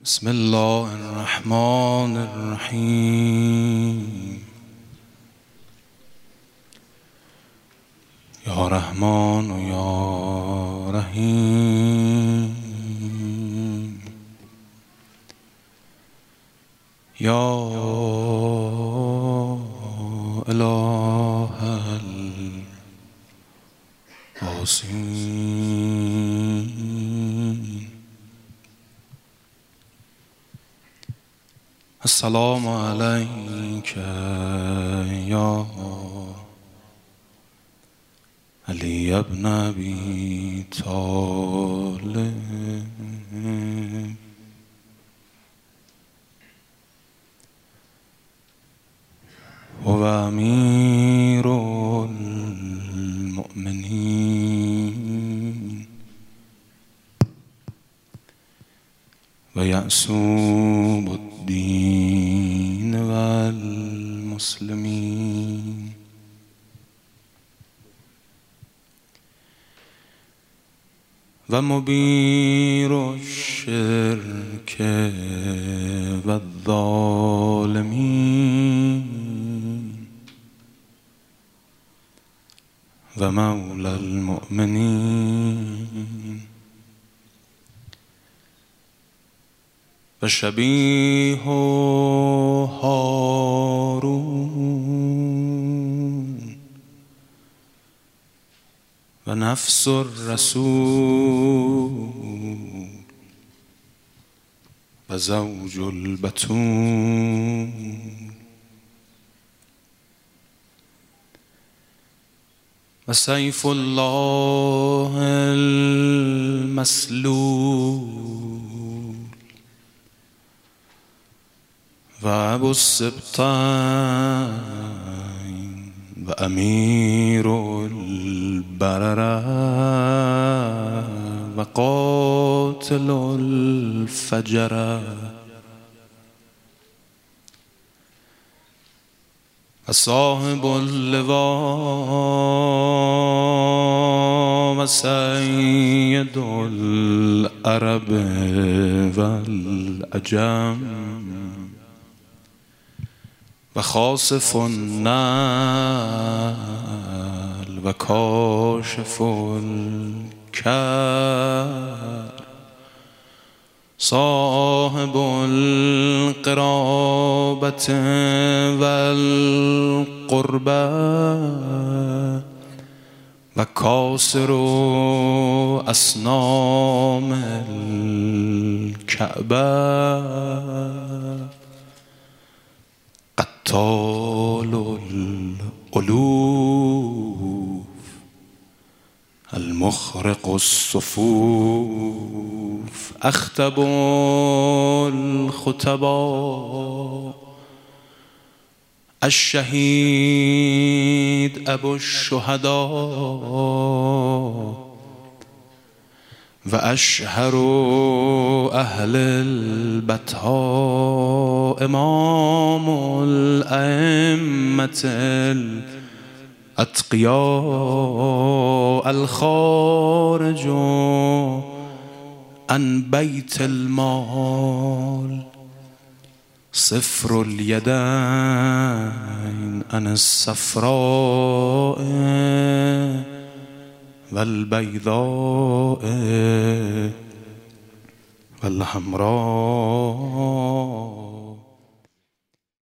بسم الله الرحمن الرحیم. یا رحمان و یا رحیم. یا اله العاصین. السلام علیک یا علی ابن ابی طالب و امیر المؤمنین و یعصوب الدین و المسلمین و مبیر الشرک و الظالمین و مولی المؤمنین و شبیه هارون و نفس الرسول و زوج البتول و سیف الله المسلول و ابو السبطین و امیر البرره و قاتل الفجره و صاحب اللواء و سید العرب و العجم و خاسف النعل و کاشف الکر صاحب القرابة والقربة و کاسر اصنام الکعبه قتال الالوف المخرق الصفوف اخطب الخطباء الشهید ابو الشهداء و اشهر اهل البطحاء امام الائمة الاتقیاء الخارج عن بیت المال صفر اليدين عن الصفراء والبيضاء والحمراء